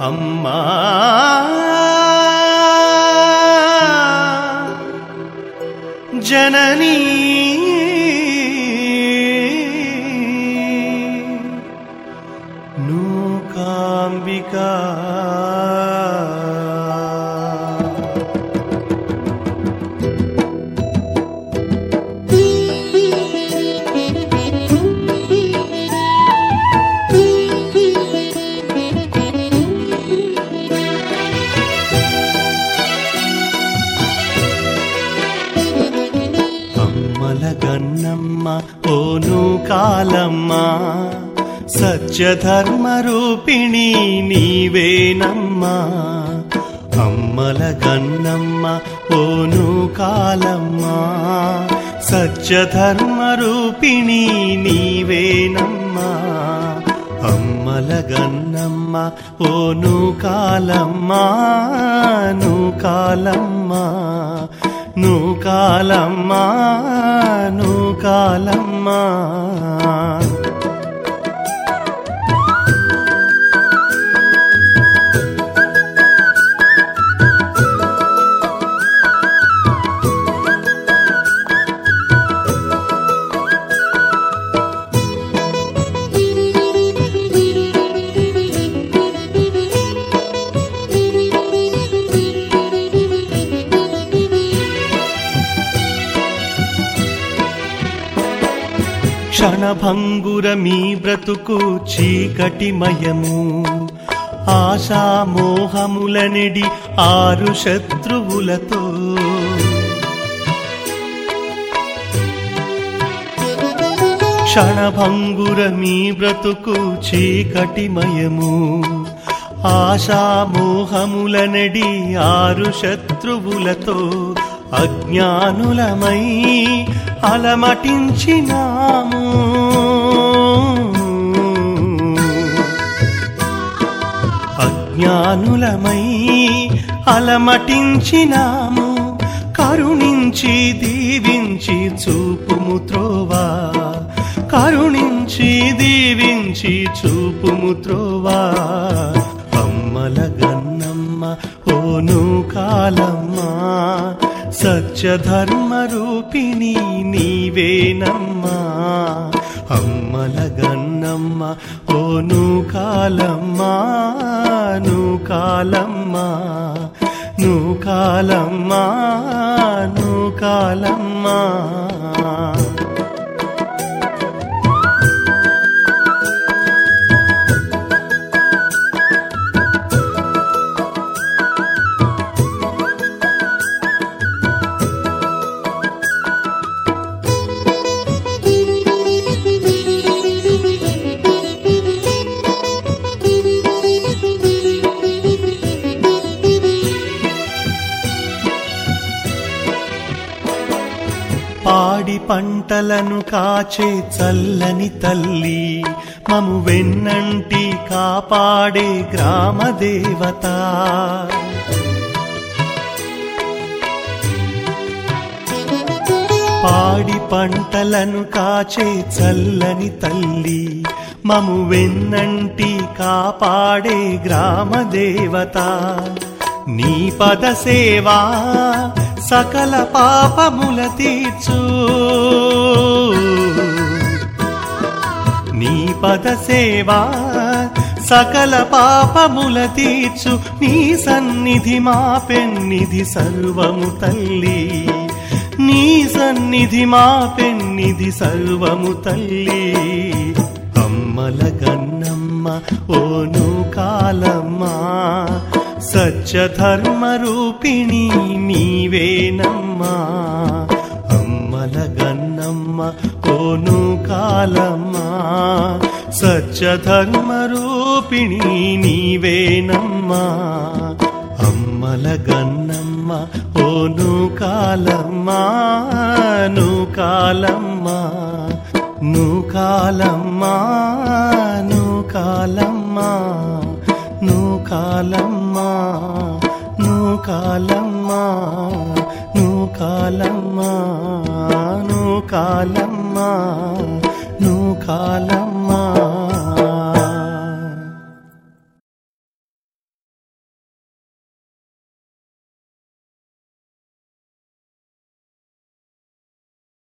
అమ్మా జననీ నూకాంబికా గన్నమ్మ ఓ నూకాలమ్మ సత్యధర్మరూపిణి నీవేనమ్మా అమ్మల గన్నమ్మ ఓ నూకాలమ్మ సత్యధర్మరూపిణి నీవేనమ్మా అమ్మల గన్నమ్మ ఓ నూకాలమ్మ నూకాలమ్మ నూకాలమ్మ నూకాలమ్మ క్షణభంగుర మీ బ్రతుకు చీకటిమయము ఆశామోహములనిడి ఆరు శత్రువులతో క్షణభంగుర మీ బ్రతుకు చీకటిమయము ఆశామోహములనిడి ఆరు శత్రువులతో అజ్ఞానులమై అలమటించినాము అజ్ఞానులమై అలమటించినాము కరుణించి దీవించి చూపుము త్రోవా కరుణించి దీవించి చూపుము త్రోవా అమ్మల గన్నమ్మ ఓ నూకాలమ్మ సత్యధర్మరూపిణి నీవేనమ్మా అమ్మల గన్నమ్మ ఓ నూకాలమ్మ నూకాలమ్మ నూకాలమ్మ నూకాలమ్మ పాడి పంటలను కాచే చల్లని తల్లి మము వెన్నంటి కాపాడే గ్రామ దేవత పాడి పంటలను కాచే చల్లని తల్లి మము వెన్నంటి కాపాడే గ్రామ దేవత నీ పద సేవా సకల పాపముల తీర్చు నీ పద సేవా సకల పాపముల తీర్చు నీ సన్నిధి మా పెన్నిధి సర్వము తల్లి నీ సన్నిధి మా పెన్నిధి సర్వము తల్లి అమ్మల గన్నమ్మ ఓ నూకాలమ్మ సత్యధర్మరూపిణి నీవేనమ్మా అమ్మల గన్నమ్మ ఓ నూకాలమ్మ సత్యధర్మరూపిణి నీవేనమ్మా అమ్మల గన్నమ్మ ఓ నూకాలమ్మ నూకాలమ్మ నూకాలమ్మ నూకాలమ్మ నూకాలమ్మ నూకాలమ్మ నూకాలమ్మ నూకాలమ్మ నూకాలమ్మ